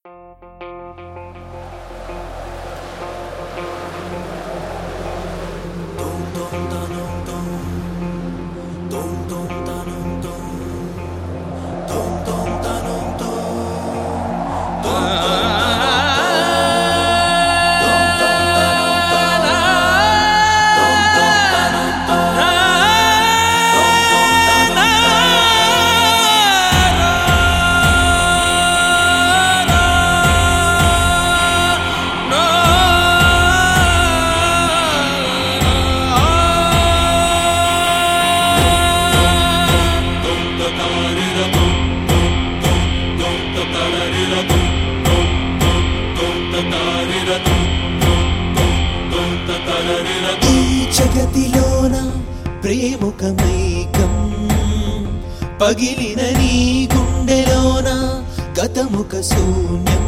ఈ జగతిలోన ప్రేముకమైకం పగిలిన నీ గుండెలోన గతముక శూన్యం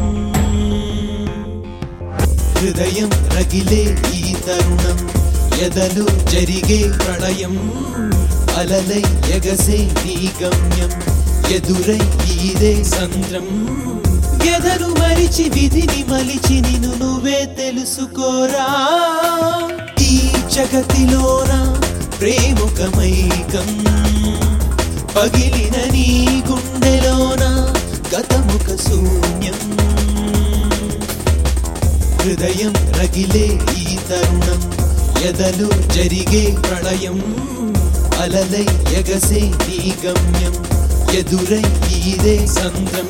హృదయం రగిలే ఈ తరుణం ఎదలు జరిగే ప్రళయం అలలై ఎగసే నీ గమ్యం ఎదురై ఇదే సంద్రం ఎదరు మరిచి విధిని మలిచి నిన్ను నువ్వే తెలుసుకోరా ఈ జగతిలోన ప్రేముకమైకం పగిలిన నీ గుండెలోన గతముక శూన్యం హృదయం రగిలే ఈ తరుణం ఎదలు జరిగే ప్రళయం అలలై ఎగసే నీ గమ్యం ఎదురై ఇదే సంద్రం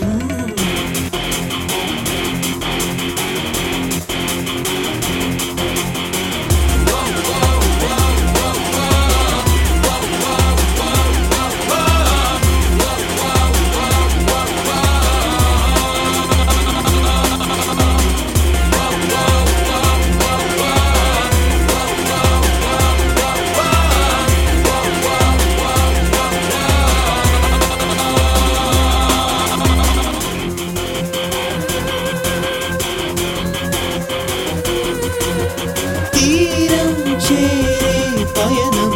తీరం చేరే పయనం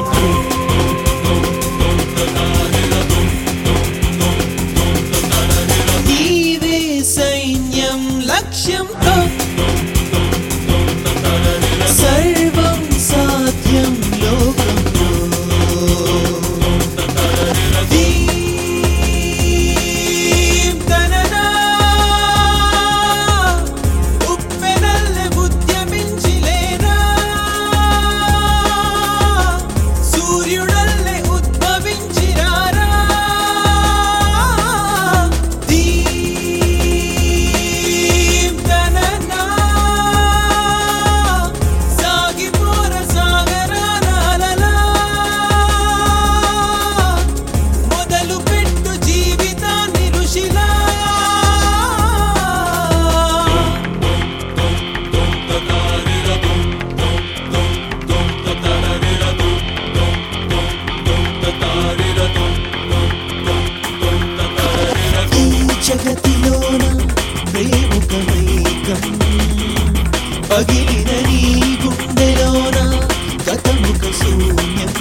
నీవే సైన్యం లక్ష్యంతో సర్వం సాధ్యం లోకంలో జగతిలోన ప్రేముకమైకం పగిలిన నీ గుండెలోన గతముక శూన్యం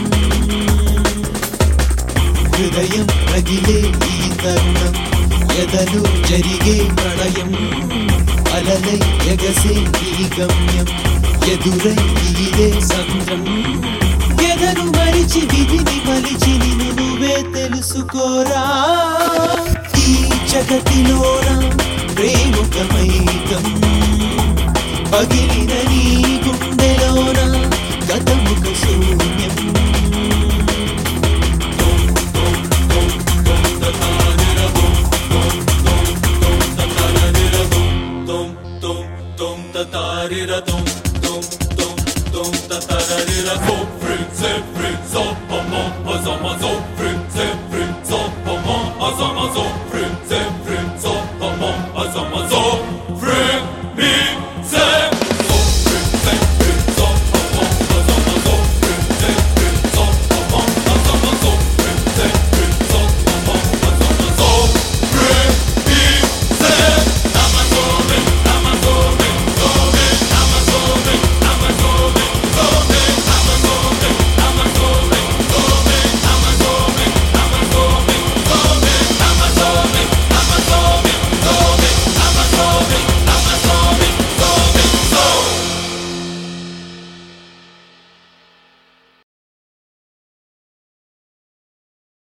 హృదయం రగిలే ఈ తరుణం ఎదలు జరిగే ప్రళయం అలలై ఎగసే నీ గమ్యం ఎదురై ఇదే సంద్రం ఎదరు మరిచి విధిని మలిచి నిన్ను నువ్వే తెలుసుకోరా ఈ జగతిలోన ప్రేముకమైకం పగిలిన నీ గుండెలోన గతముక శూన్యం tum tum tum